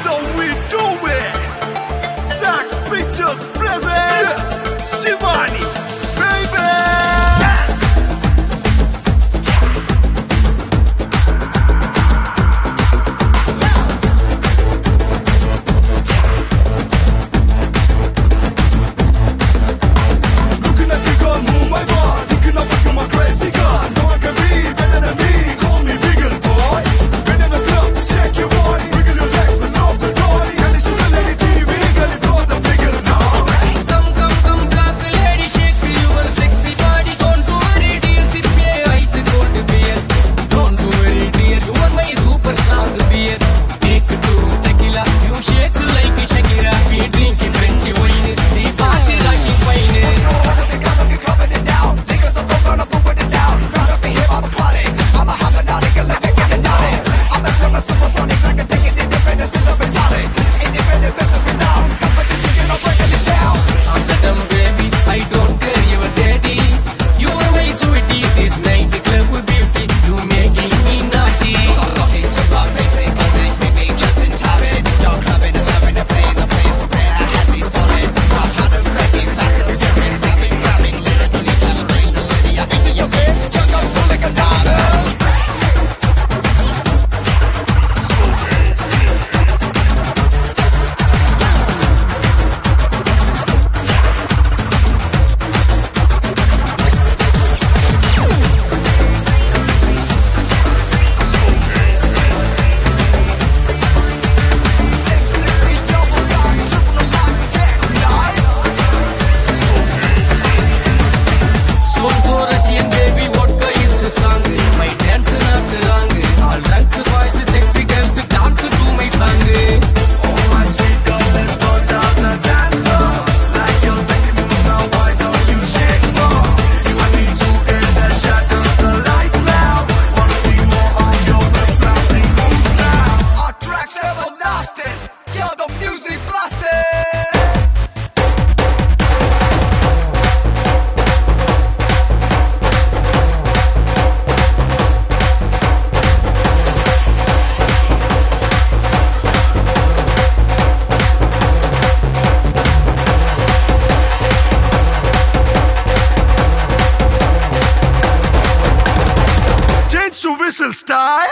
how we do it. Sax Pictures present Shivani, baby. Looking at me, girl, move my body. Thinking of become a crazy girl. No one can be better than me. Call me Biggle Boy. When in the club, shake your body, wiggle your legs and love the dolly. And the sugar lady TV, girl, you got the Biggle now. Come, clap, lady, shake your sexy body. Don't worry, dear, sip your ice cold beer. Don't worry, dear, you are my superstar beer. Take two tequila, you shake like Shakira. We drink French wine, the party like wine. Baby, I don't care your daddy. You are my sweetie, this night club beauty. You making me naughty. So Russian baby, vodka is a song. My dance not wrong. All drunk boys, sexy girls dance to my song. Oh my sweet girl, let's go down the dance floor. Like your sexy moves now, why don't you shake more? You and me together, shatter the lights now. Wanna see more of your flip-blasting moves now? Our tracks everlasting, yeah, the music blasting. Change to whistle style.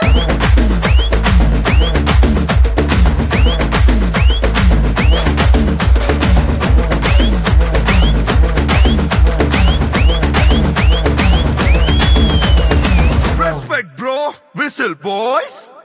Respect, bro. Whistle, boys.